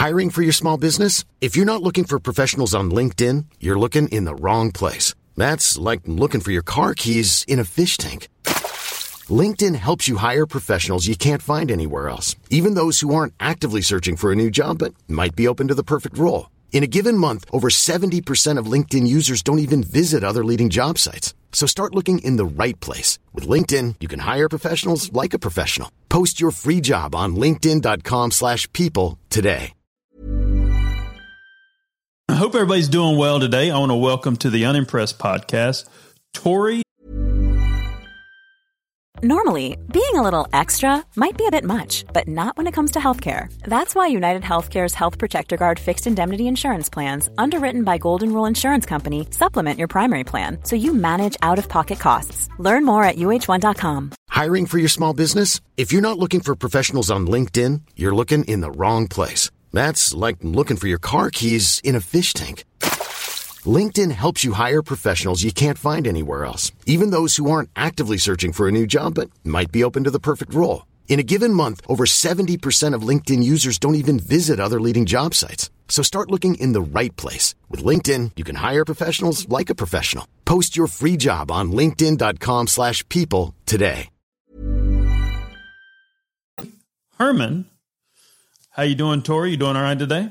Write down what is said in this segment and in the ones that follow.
Hiring for your small business? If you're not looking for professionals on LinkedIn, you're looking in the wrong place. That's like looking for your car keys in a fish tank. LinkedIn helps you hire professionals you can't find anywhere else, even those who aren't actively searching for a new job but might be open to the perfect role. In a given month, over 70% of LinkedIn users don't even visit other leading job sites. So start looking in the right place. With LinkedIn, you can hire professionals like a professional. Post your free job on linkedin.com/people today. I hope everybody's doing well today. I want to welcome to the Unimpressed podcast, Tori. Normally, being a little extra might be a bit much, but not when it comes to healthcare. That's why United Healthcare's Health Protector Guard fixed indemnity insurance plans, underwritten by Golden Rule Insurance Company, supplement your primary plan so you manage out-of-pocket costs. Learn more at UH1.com. Hiring for your small business? If you're not looking for professionals on LinkedIn, you're looking in the wrong place. That's like looking for your car keys in a fish tank. LinkedIn helps you hire professionals you can't find anywhere else, even those who aren't actively searching for a new job but might be open to the perfect role. In a given month, over 70% of LinkedIn users don't even visit other leading job sites. So start looking in the right place. With LinkedIn, you can hire professionals like a professional. Post your free job on linkedin.com/people today. Herman, how you doing, Tori? You doing all right today?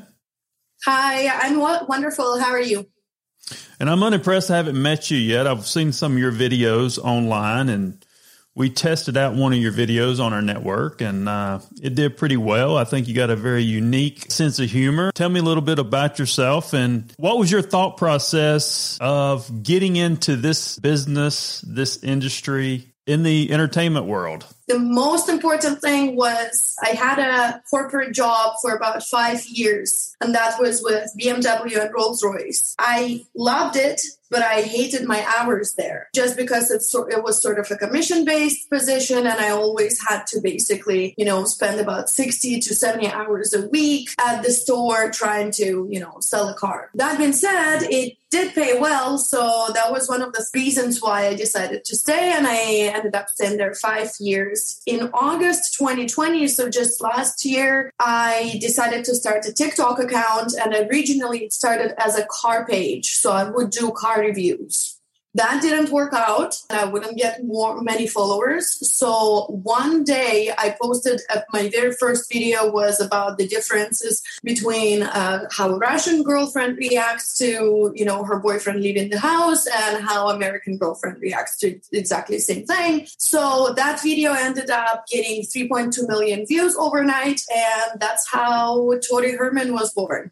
Hi, I'm wonderful. How are you? And I'm unimpressed. I haven't met you yet. I've seen some of your videos online, and we tested out one of your videos on our network, and it did pretty well. I think you got a very unique sense of humor. Tell me a little bit about yourself, and what was your thought process of getting into this business, this industry, in the entertainment world? The most important thing was I had a corporate job for about 5 years, and that was with BMW and Rolls-Royce. I loved it, but I hated my hours there just because it was sort of a commission-based position, and I always had to basically, spend about 60 to 70 hours a week at the store trying to, sell a car. That being said, it did pay well, so that was one of the reasons why I decided to stay, and I ended up staying there 5 years. In August 2020, so just last year, I decided to start a TikTok account, and originally it started as a car page, so I would do car reviews. That didn't work out, and I wouldn't get many followers. So one day I posted, my very first video was about the differences between how a Russian girlfriend reacts to, her boyfriend leaving the house, and how American girlfriend reacts to exactly the same thing. So that video ended up getting 3.2 million views overnight, and that's how Tori Herman was born.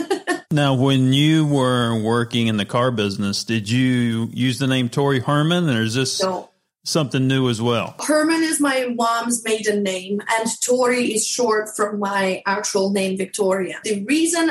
Now, when you were working in the car business, did you use the name Tori Herman, or is this something new as well? Herman is my mom's maiden name, and Tori is short from my actual name, Victoria. The reason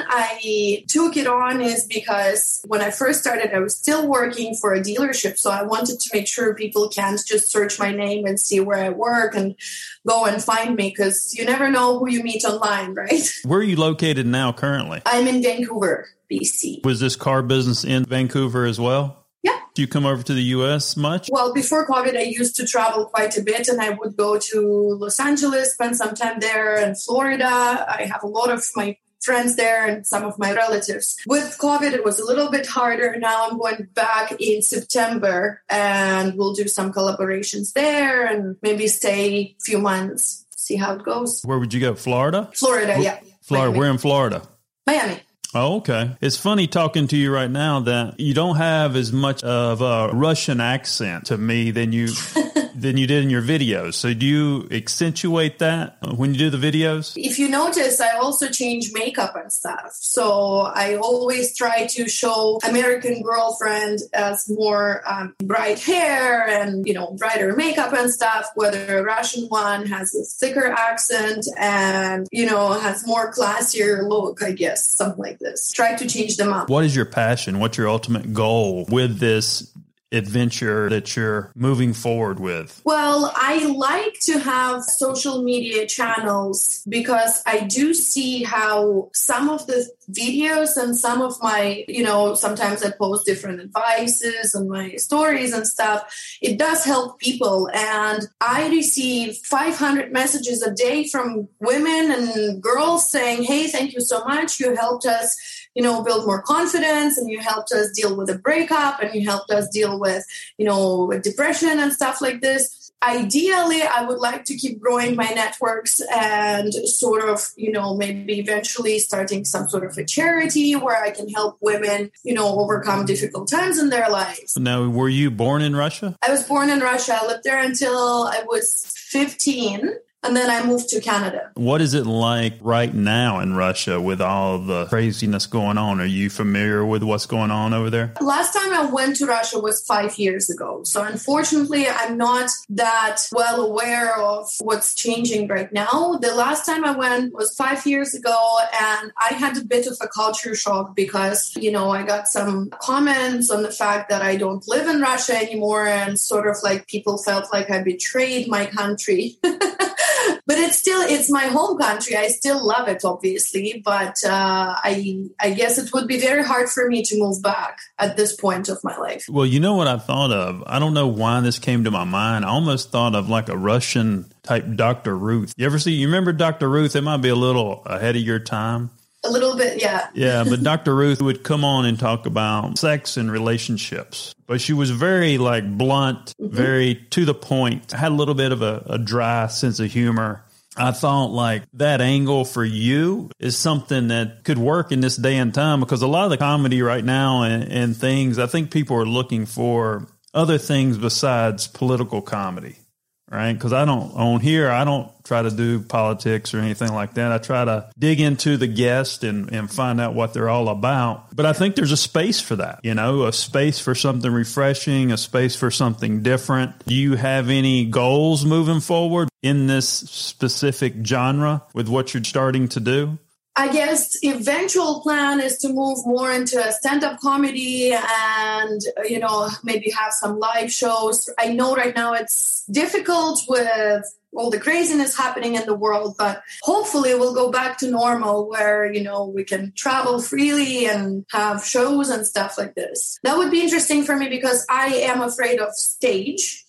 I took it on is because when I first started, I was still working for a dealership, so I wanted to make sure people can't just search my name and see where I work and go and find me, because you never know who you meet online, right? Where are you located now currently? I'm in Vancouver, BC. Was this car business in Vancouver as well? Yeah. Do you come over to the U.S. much? Well, before COVID, I used to travel quite a bit, and I would go to Los Angeles, spend some time there, and Florida. I have a lot of my friends there and some of my relatives. With COVID, it was a little bit harder. Now I'm going back in September, and we'll do some collaborations there and maybe stay a few months, see how it goes. Where would you go? Florida? Florida, yeah. Florida. Miami. Where in Florida? Miami. Oh, okay. It's funny talking to you right now that you don't have as much of a Russian accent to me than you than you did in your videos. So do you accentuate that when you do the videos? If you notice, I also change makeup and stuff. So I always try to show American girlfriend as more bright hair and, brighter makeup and stuff, whether a Russian one has a thicker accent and, has more classier look, I guess, something like this. Try to change them up. What is your passion? What's your ultimate goal with this adventure that you're moving forward with? Well, I like to have social media channels because I do see how some of the videos and some of my, sometimes I post different advices on my stories and stuff. It does help people. And I receive 500 messages a day from women and girls saying, hey, thank you so much. You helped us build more confidence, and you helped us deal with a breakup, and you helped us deal with, with depression and stuff like this. Ideally, I would like to keep growing my networks and sort of, maybe eventually starting some sort of a charity where I can help women, overcome difficult times in their lives. Now, were you born in Russia? I was born in Russia. I lived there until I was 15. And then I moved to Canada. What is it like right now in Russia with all the craziness going on? Are you familiar with what's going on over there? Last time I went to Russia was 5 years ago. So unfortunately, I'm not that well aware of what's changing right now. The last time I went was 5 years ago, and I had a bit of a culture shock because, I got some comments on the fact that I don't live in Russia anymore, and sort of like people felt like I betrayed my country. But it's my home country. I still love it, obviously. But I guess it would be very hard for me to move back at this point of my life. Well, you know what I thought of? I don't know why this came to my mind. I almost thought of like a Russian type Dr. Ruth. You remember Dr. Ruth? It might be a little ahead of your time. A little bit, yeah. Yeah, but Dr. Ruth would come on and talk about sex and relationships. But she was very blunt, very to the point, had a little bit of a dry sense of humor. I thought that angle for you is something that could work in this day and time, because a lot of the comedy right now and things, I think people are looking for other things besides political comedy. Right? Because I don't try to do politics or anything like that. I try to dig into the guest and find out what they're all about. But I think there's a space for that, a space for something refreshing, a space for something different. Do you have any goals moving forward in this specific genre with what you're starting to do? I guess the eventual plan is to move more into a stand-up comedy and, maybe have some live shows. I know right now it's difficult with all the craziness happening in the world, but hopefully we'll go back to normal where, we can travel freely and have shows and stuff like this. That would be interesting for me because I am afraid of stage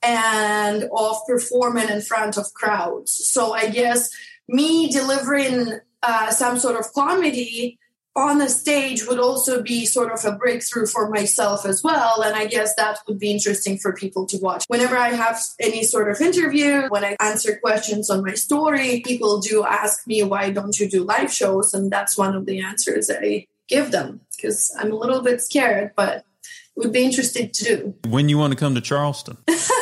and of performing in front of crowds. So I guess me delivering some sort of comedy on the stage would also be sort of a breakthrough for myself as well. And I guess that would be interesting for people to watch. Whenever I have any sort of interview, when I answer questions on my story, people do ask me, why don't you do live shows? And that's one of the answers I give them because I'm a little bit scared, but it would be interesting to do. When you want to come to Charleston?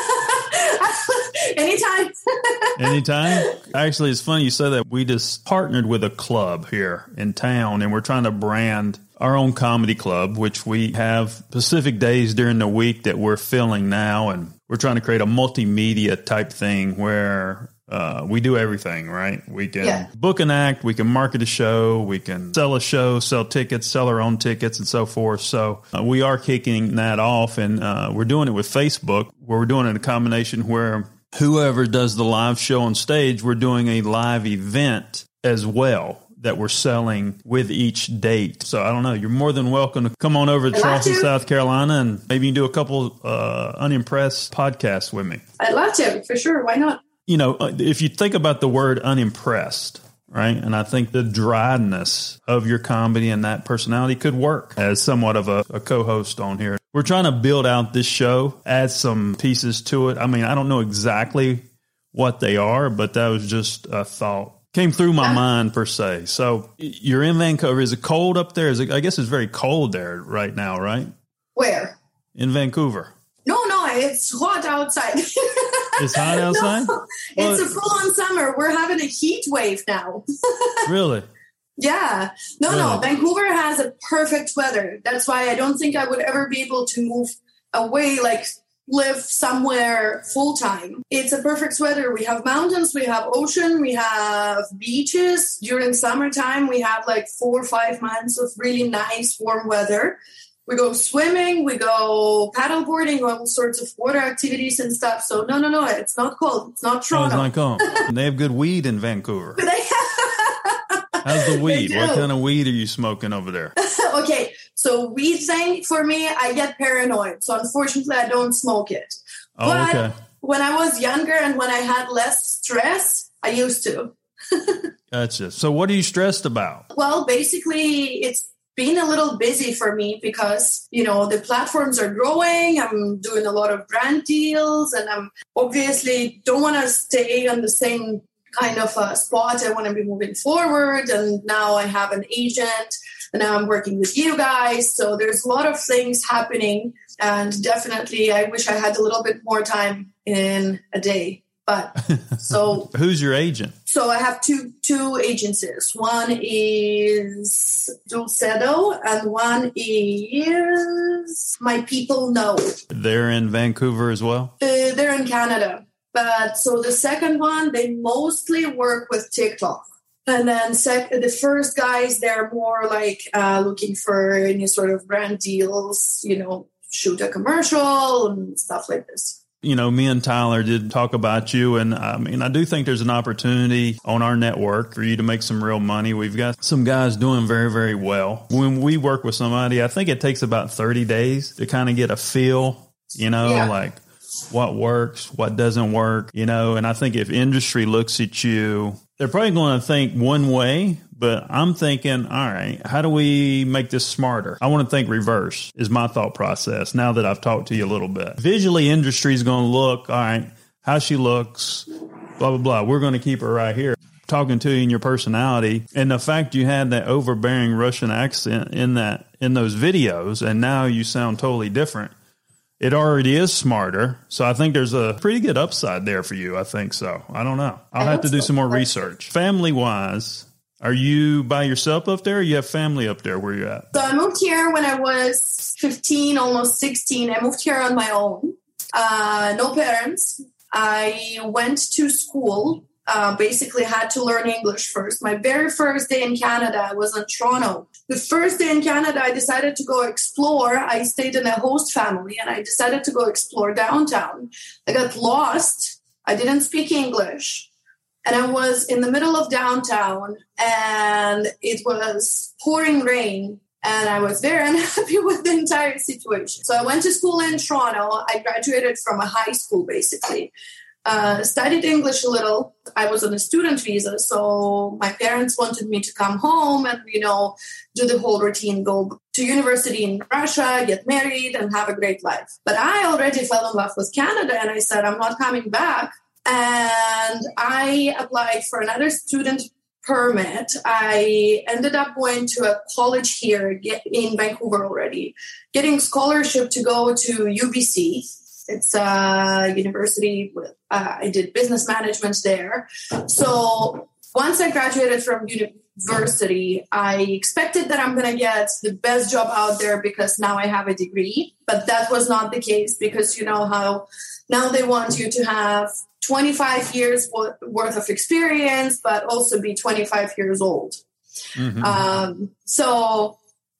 Anytime. Anytime? Actually, it's funny you say that. We just partnered with a club here in town, and we're trying to brand our own comedy club, which we have specific days during the week that we're filling now. And we're trying to create a multimedia type thing where we do everything, right? We can book an act, we can market a show, we can sell a show, sell tickets, sell our own tickets and so forth. So we are kicking that off, and we're doing it with Facebook, where we're doing it in a combination where whoever does the live show on stage, we're doing a live event as well that we're selling with each date. So I don't know. You're more than welcome to come on over to Charleston, South Carolina, and maybe you can do a couple Unimpressed podcasts with me. I'd love to, for sure. Why not? If you think about the word unimpressed, right? And I think the dryness of your comedy and that personality could work as somewhat of a co-host on here. We're trying to build out this show, add some pieces to it. I mean, I don't know exactly what they are, but that was just a thought. Came through my mind per se. So you're in Vancouver. Is it cold up there? I guess it's very cold there right now, right? Where? In Vancouver. No, it's hot outside. It's hot outside? No, it's a full-on summer. We're having a heat wave now. Really? Yeah. No. Vancouver has a perfect weather. That's why I don't think I would ever be able to move away, live somewhere full-time. It's a perfect weather. We have mountains, we have ocean, we have beaches. During summertime, we have 4 or 5 months of really nice warm weather. We go swimming, we go paddleboarding, all sorts of water activities and stuff. So no, it's not cold. It's not Toronto. Oh, it's not cold. They have good weed in Vancouver. How's the weed? What kind of weed are you smoking over there? Okay, so weed thing, for me, I get paranoid. So unfortunately, I don't smoke it. Oh, but okay. When I was younger and when I had less stress, I used to. Gotcha. So what are you stressed about? Well, basically, it's been a little busy for me because, the platforms are growing. I'm doing a lot of brand deals, and I'm obviously don't want to stay on the same kind of spot. I want to be moving forward. And now I have an agent, and now I'm working with you guys. So there's a lot of things happening. And definitely, I wish I had a little bit more time in a day. But so who's your agent? So I have two agencies. One is Dulcedo, and one is My People Know. They're in Vancouver as well? They're in Canada. But so the second one, they mostly work with TikTok. And then the first guys, they're more like looking for any sort of brand deals, shoot a commercial and stuff like this. Me and Tyler did talk about you, and I do think there's an opportunity on our network for you to make some real money. We've got some guys doing very, very well. When we work with somebody, I think it takes about 30 days to kind of get a feel, like what works, what doesn't work, and I think if industry looks at you, they're probably going to think one way, but I'm thinking, all right, how do we make this smarter? I want to think reverse is my thought process now that I've talked to you a little bit. Visually, industry is going to look, all right, how she looks, blah, blah, blah. We're going to keep her right here. Talking to you and your personality and the fact you had that overbearing Russian accent in those videos, and now you sound totally different. It already is smarter. So I think there's a pretty good upside there for you. I think so. I don't know. I'll have to do some more research. Family wise, are you by yourself up there, or you have family up there where you're at? So I moved here when I was 15, almost 16. I moved here on my own. No parents. I went to school. Basically had to learn English first. My very first day in Canada, I was in Toronto. The first day in Canada, I decided to go explore. I stayed in a host family, and I decided to go explore downtown. I got lost. I didn't speak English. And I was in the middle of downtown, and it was pouring rain. And I was very unhappy with the entire situation. So I went to school in Toronto. I graduated from a high school, basically. Studied English a little. I was on a student visa, so my parents wanted me to come home and, do the whole routine, go to university in Russia, get married, and have a great life. But I already fell in love with Canada, and I said, I'm not coming back. And I applied for another student permit. I ended up going to a college here in Vancouver already, getting scholarship to go to UBC. It's a university. I did business management there. So once I graduated from university, I expected that I'm going to get the best job out there because now I have a degree. But that was not the case because you know how now they want you to have 25 years worth of experience, but also be 25 years old. Mm-hmm. So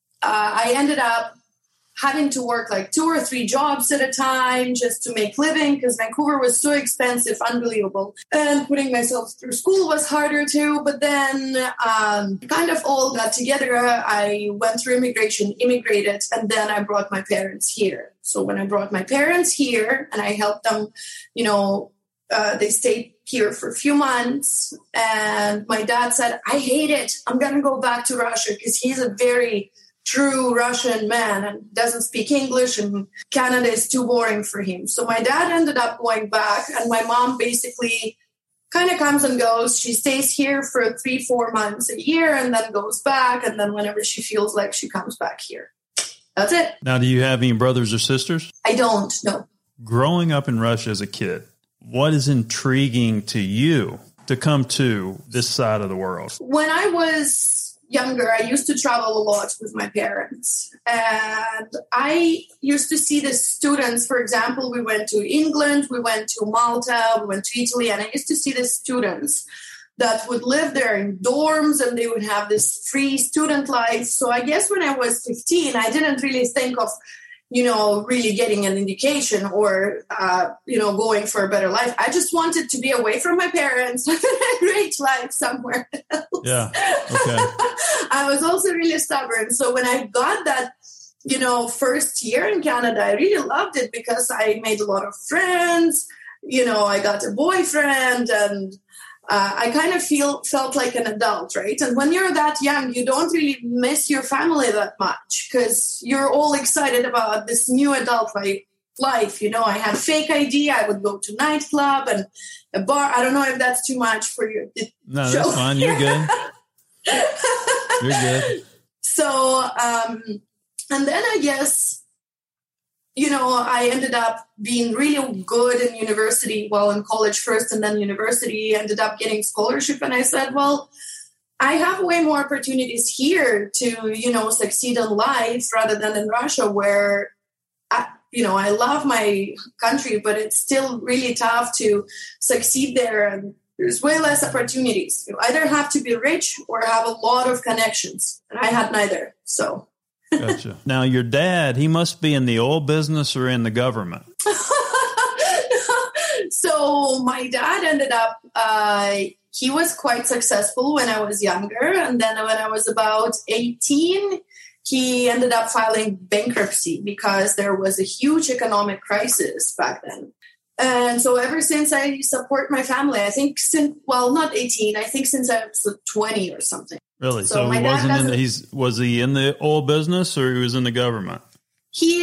I ended up having to work like 2 or 3 jobs at a time just to make living because Vancouver was so expensive, unbelievable. And putting myself through school was harder too. But then kind of all got together. I went through immigration, immigrated, and then I brought my parents here. So when I brought my parents here and I helped them, they stayed here for a few months. And my dad said, I hate it. I'm going to go back to Russia because he's a very true Russian man and doesn't speak English, and Canada is too boring for him. So my dad ended up going back, and my mom basically kind of comes and goes. She stays here for 3-4 months a year and then goes back, and then whenever she feels like she comes back here. That's it. Now, do you have any brothers or sisters? I don't, no. Growing up in Russia as a kid, what is intriguing to you to come to this side of the world? When I was younger, I used to travel a lot with my parents. And I used to see the students, for example, we went to England, we went to Malta, we went to Italy, and I used to see the students that would live there in dorms, and they would have this free student life. So I guess when I was 15, I didn't really think of, really getting an education or, going for a better life. I just wanted to be away from my parents, have a great life somewhere else. Yeah. Okay. I was also really stubborn. So when I got that, first year in Canada, I really loved it because I made a lot of friends. I got a boyfriend, and I kind of felt like an adult, right? And when you're that young, you don't really miss your family that much because you're all excited about this new adult life. I had fake ID. I would go to nightclub and a bar. I don't know if that's too much for you. No, that's fine. You're good. You're good. So, and then I guess, I ended up being really good in university, in college first and then university, ended up getting scholarship. And I said, well, I have way more opportunities here to, succeed in life rather than in Russia, where, I love my country, but it's still really tough to succeed there. And there's way less opportunities. You either have to be rich or have a lot of connections. And I had neither. So. Gotcha. Now, your dad, he must be in the oil business or in the government. So my dad ended up, he was quite successful when I was younger. And then when I was about 18, he ended up filing bankruptcy because there was a huge economic crisis back then. And so ever since I support my family, I think not 18, I think since I was 20 or something. Really? So he wasn't was he in the oil business or he was in the government? He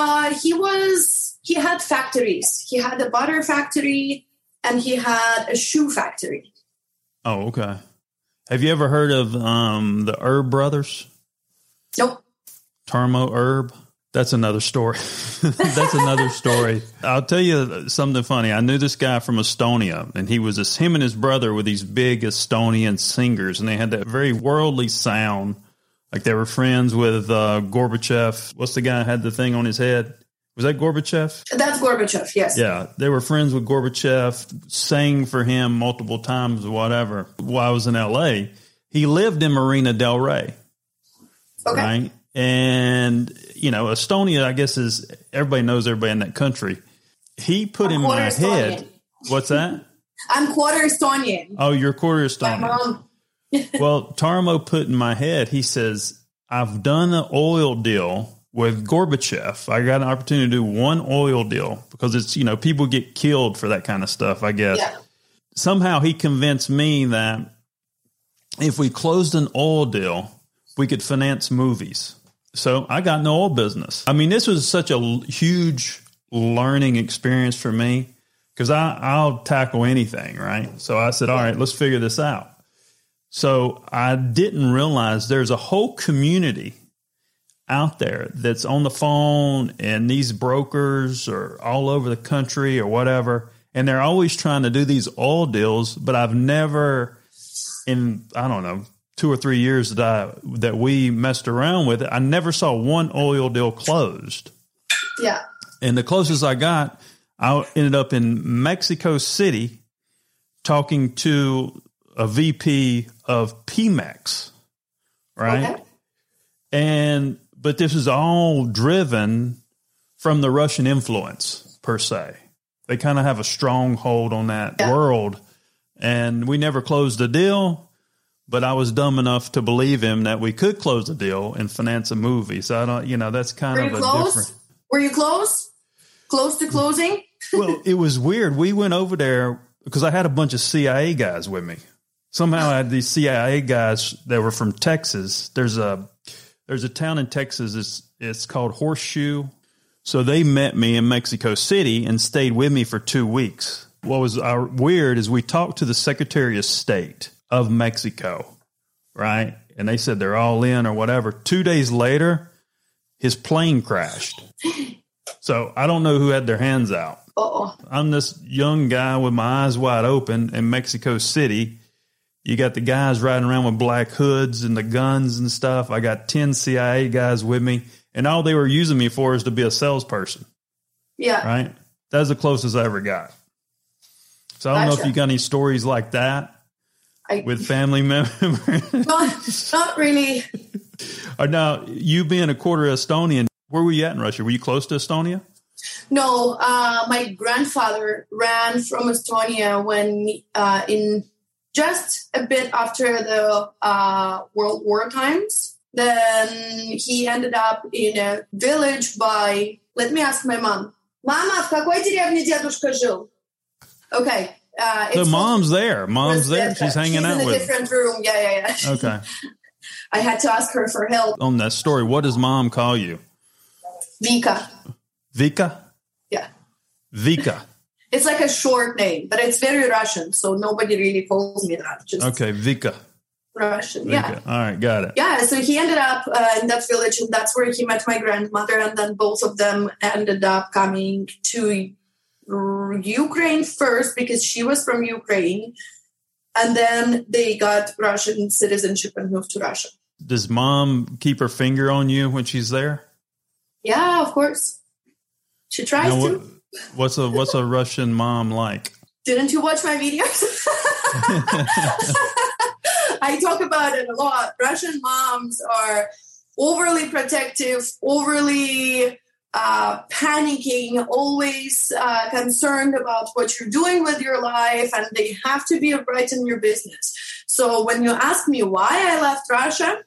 had factories. He had a butter factory and he had a shoe factory. Oh, okay. Have you ever heard of the Erb brothers? Nope. Tarmo Erb? That's another story. That's another story. I'll tell you something funny. I knew this guy from Estonia, and him and his brother were these big Estonian singers, and they had that very worldly sound. Like they were friends with Gorbachev. What's the guy who had the thing on his head? Was that Gorbachev? That's Gorbachev, yes. Yeah, they were friends with Gorbachev, sang for him multiple times or whatever. While I was in L.A., he lived in Marina del Rey. Okay. Right? And, Estonia, I guess, is everybody knows everybody in that country. He put in my head. What's that? I'm quarter Estonian. Oh, you're quarter Estonian. My mom. Well, Tarmo put in my head, he says, I've done an oil deal with Gorbachev. I got an opportunity to do one oil deal because it's, people get killed for that kind of stuff, I guess. Yeah. Somehow he convinced me that if we closed an oil deal, we could finance movies. So I got in the oil business. I mean, this was such a huge learning experience for me because I'll tackle anything, right? So I said, all right, let's figure this out. So I didn't realize there's a whole community out there that's on the phone, and these brokers are all over the country or whatever, and they're always trying to do these oil deals, but I've never in, 2 or 3 years that we messed around with it, I never saw one oil deal closed. Yeah. And the closest I got, I ended up in Mexico City talking to a VP of Pemex, right? Okay. But this is all driven from the Russian influence, per se. They kind of have a strong hold on that world. And we never closed the deal, but I was dumb enough to believe him that we could close the deal and finance a movie. So I don't, that's kind of a different. Were you close? Close to closing? Well, it was weird. We went over there because I had a bunch of CIA guys with me. Somehow I had these CIA guys that were from Texas. There's a town in Texas. It's called Horseshoe. So they met me in Mexico City and stayed with me for 2 weeks. What was weird is we talked to the Secretary of State of Mexico, right? And they said they're all in or whatever. 2 days later, his plane crashed. So I don't know who had their hands out. Uh-oh. I'm this young guy with my eyes wide open in Mexico City. You got the guys riding around with black hoods and the guns and stuff. I got 10 CIA guys with me, and all they were using me for is to be a salesperson. Yeah. Right? That's the closest I ever got. So I don't know if you got any stories like that. with family members? Not really. Now, you being a quarter Estonian, where were you at in Russia? Were you close to Estonia? No, my grandfather ran from Estonia when in just a bit after the World War times. Then he ended up in a village by, let me ask my mom. Mama, в какой деревне дедушка жил? Okay. So mom's there. Mom's there. She's hanging out with. She's in a different room. Yeah. Okay. I had to ask her for help. On that story, what does mom call you? Vika. Vika? Yeah. Vika. It's like a short name, but it's very Russian, so nobody really calls me that. Just okay, Vika. Russian, Vika. yeah. All right, got it. Yeah, so he ended up in that village, and that's where he met my grandmother, and then both of them ended up coming to Ukraine first because she was from Ukraine, and then they got Russian citizenship and moved to Russia. Does mom keep her finger on you when she's there? Yeah, of course. She tries to. What's a Russian mom like? Didn't you watch my videos? I talk about it a lot. Russian moms are overly protective, overly panicking, always concerned about what you're doing with your life, and they have to be right in your business. So when you ask me why I left Russia,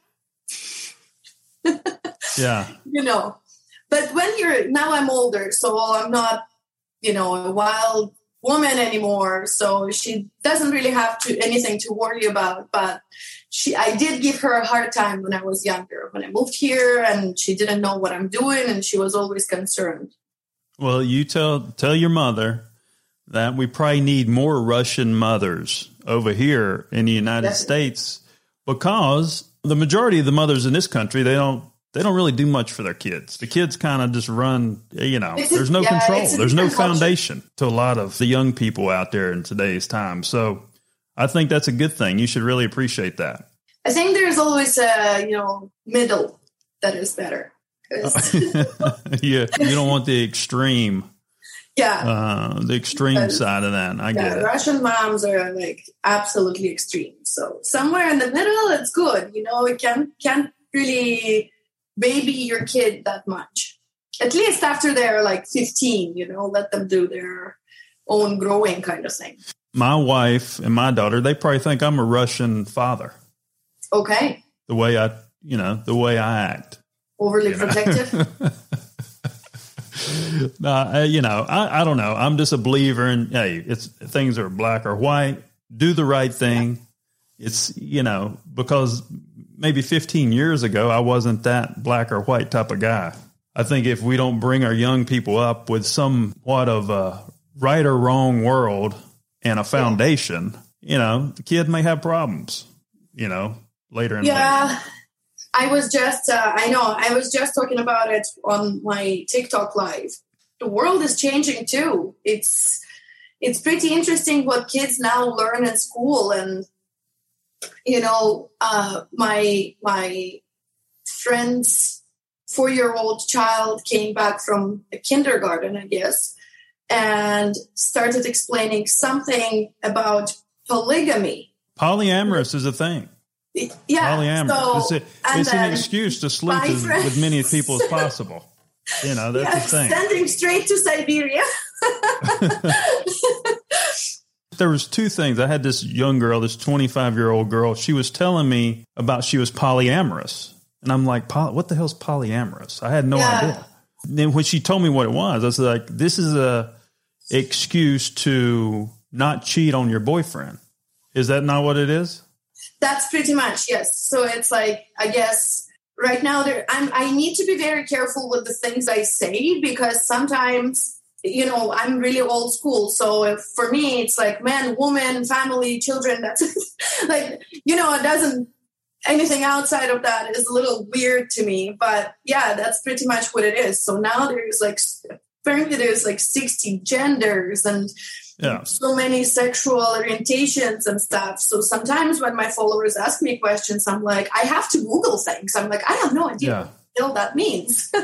yeah, but now I'm older, so I'm not, a wild woman anymore. So she doesn't really have anything to worry about. But I did give her a hard time when I was younger, when I moved here, and she didn't know what I'm doing, and she was always concerned. Well, you tell your mother that we probably need more Russian mothers over here in the United States, because the majority of the mothers in this country, they don't really do much for their kids. The kids kind of just run, there's no control. There's no foundation to a lot of the young people out there in today's time. So I think that's a good thing. You should really appreciate that. I think there's always a, middle that is better. Yeah, you don't want the extreme. Yeah. The extreme side of that. I get it. Russian moms are like absolutely extreme. So somewhere in the middle, it's good. It can't really baby your kid that much. At least after they're like 15, let them do their own growing kind of thing. My wife and my daughter, they probably think I'm a Russian father. Okay. The way I act. Overly protective. I don't know. I'm just a believer in, hey, things are black or white. Do the right thing. Yeah. It's, because maybe 15 years ago, I wasn't that black or white type of guy. I think if we don't bring our young people up with somewhat of a right or wrong world and a foundation, the kid may have problems, later in life. Yeah. I was just talking about it on my TikTok live. The world is changing too. It's pretty interesting what kids now learn in school. And, my friend's 4-year-old child came back from a kindergarten, I guess, and started explaining something about polygamy. Polyamorous is a thing. Yeah, polyamorous. It's an excuse to sleep with as many people as possible. That's the thing. Sending straight to Siberia. There was two things. I had this young girl, this 25-year-old girl. She was telling me about she was polyamorous. And I'm like, what the hell's polyamorous? I had no idea. And then when she told me what it was, I was like, this is a excuse to not cheat on your boyfriend. Is that not what it is? That's pretty much, yes. So it's like, I guess right now I need to be very careful with the things I say, because sometimes, I'm really old school. So for me, it's like man, woman, family, children. That's like, it doesn't, anything outside of that is a little weird to me. But yeah, that's pretty much what it is. So now apparently there's 60 genders and so many sexual orientations and stuff. So sometimes when my followers ask me questions, I'm like, I have to Google things. I'm like, I have no idea what the hell that means.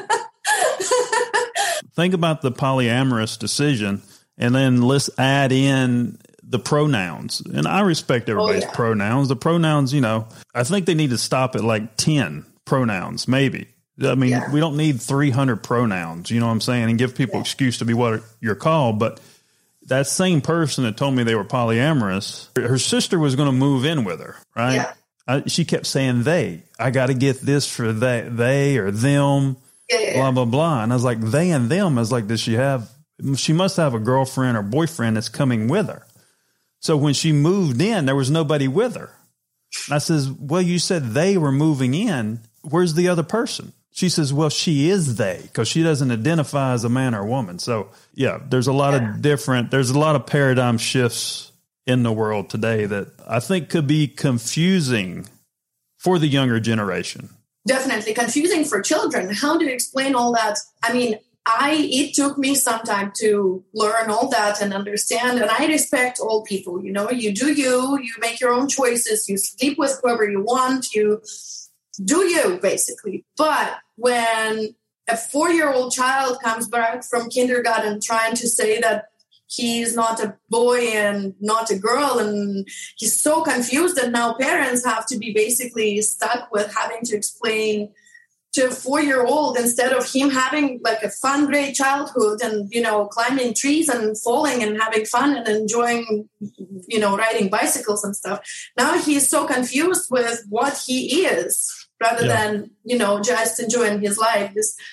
Think about the polyamorous decision, and then let's add in the pronouns. And I respect everybody's pronouns. The pronouns, I think they need to stop at like 10 pronouns, maybe. I mean, we don't need 300 pronouns, you know what I'm saying, and give people excuse to be what you're called. But that same person that told me they were polyamorous, her sister was going to move in with her, right? Yeah. She kept saying they. I got to get this for they or them, blah, blah, blah. And I was like, they and them. I was like, she must have a girlfriend or boyfriend that's coming with her. So when she moved in, there was nobody with her. And I says, well, you said they were moving in. Where's the other person? She says, well, she is they, because she doesn't identify as a man or a woman. So, there's a lot there's a lot of paradigm shifts in the world today that I think could be confusing for the younger generation. Definitely confusing for children. How do you explain all that? I mean, it took me some time to learn all that and understand. And I respect all people. You do you make your own choices. You sleep with whoever you want. You do you, basically. But when a 4-year-old child comes back from kindergarten trying to say that he's not a boy and not a girl, and he's so confused that now parents have to be basically stuck with having to explain to a 4-year-old, instead of him having like a fun, great childhood and, climbing trees and falling and having fun and enjoying, riding bicycles and stuff. Now he's so confused with what he is rather than, just enjoying his life.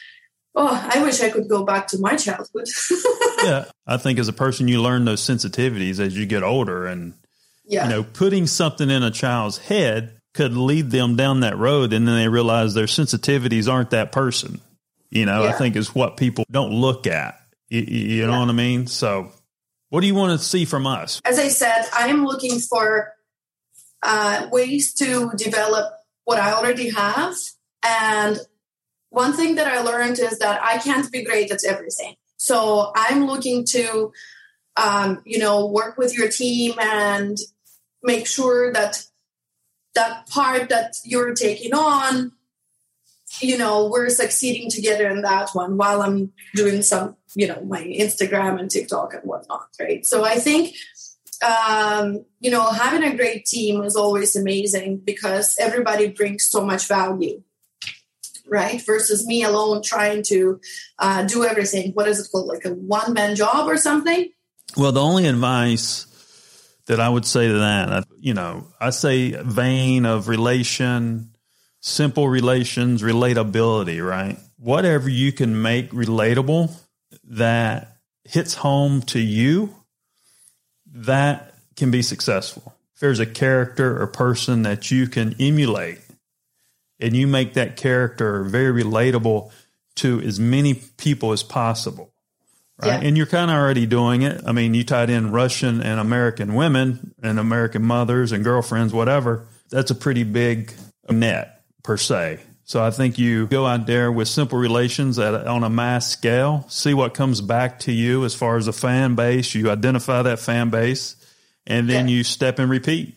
I wish I could go back to my childhood. I think as a person, you learn those sensitivities as you get older, and, putting something in a child's head could lead them down that road, and then they realize their sensitivities aren't that person. I think is what people don't look at. You know what I mean? So what do you want to see from us? As I said, I am looking for ways to develop what I already have. And one thing that I learned is that I can't be great at everything. So I'm looking to, work with your team and make sure that part that you're taking on, we're succeeding together in that one while I'm doing some, my Instagram and TikTok and whatnot, right? So I think, having a great team is always amazing because everybody brings so much value, right? Versus me alone trying to do everything. What is it called? Like a one-man job or something? Well, the only advice that I would say to that, I say vein of relation, simple relations, relatability, right? Whatever you can make relatable that hits home to you, that can be successful. If there's a character or person that you can emulate and you make that character very relatable to as many people as possible, right? Yeah. And you're kind of already doing it. I mean, you tied in Russian and American women and American mothers and girlfriends, whatever. That's a pretty big net per se. So I think you go out there with simple relations on a mass scale, see what comes back to you as far as a fan base. You identify that fan base, and then you step and repeat,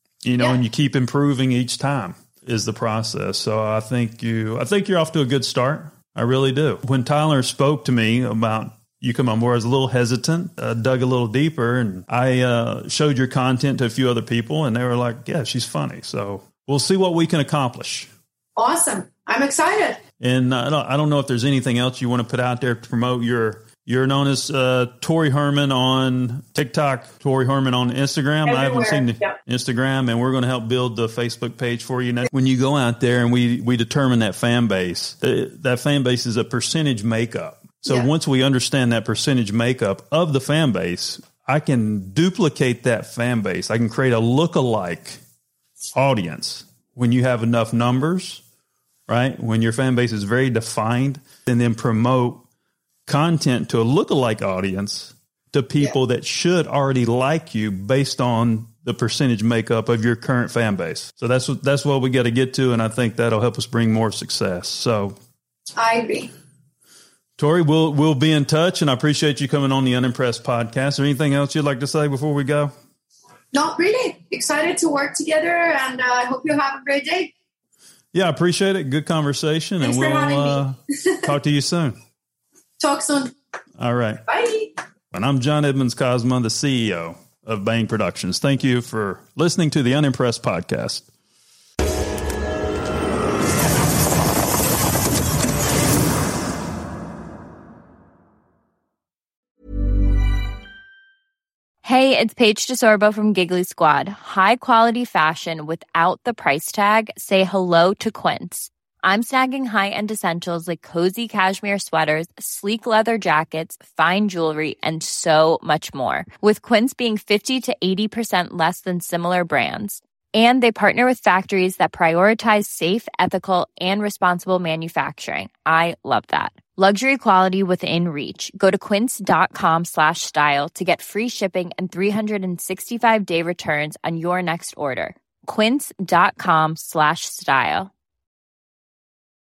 and you keep improving each time is the process. So I think you're off to a good start. I really do. When Tyler spoke to me about you come on board, I was a little hesitant, dug a little deeper, and I showed your content to a few other people, and they were like, yeah, she's funny. So we'll see what we can accomplish. Awesome. I'm excited. And I don't know if there's anything else you want to put out there to promote you're known as Tori Herman on TikTok, Tori Herman on Instagram. Everywhere. I haven't seen the Instagram, and we're going to help build the Facebook page for you. Now, when you go out there and we determine that fan base, that fan base is a percentage makeup. So once we understand that percentage makeup of the fan base, I can duplicate that fan base. I can create a lookalike audience when you have enough numbers, right? When your fan base is very defined, and then promote content to a lookalike audience to people that should already like you based on the percentage makeup of your current fan base. So that's what we got to get to, and I think that'll help us bring more success. So I agree. Tori, we'll be in touch, and I appreciate you coming on the Unimpressed podcast. Is there anything else you'd like to say before we go? Not really. Excited to work together, and I hope you have a great day. Yeah, I appreciate it. Good conversation. Thanks and we'll talk to you soon. Talk soon. All right. Bye. And I'm John Edmonds Cosma, the CEO of Bang Productions. Thank you for listening to the Unimpressed podcast. Hey, it's Paige DeSorbo from Giggly Squad. High quality fashion without the price tag. Say hello to Quince. I'm snagging high-end essentials like cozy cashmere sweaters, sleek leather jackets, fine jewelry, and so much more. With Quince being 50 to 80% less than similar brands. And they partner with factories that prioritize safe, ethical, and responsible manufacturing. I love that. Luxury quality within reach. Go to quince.com/style to get free shipping and 365-day returns on your next order. Quince.com/style.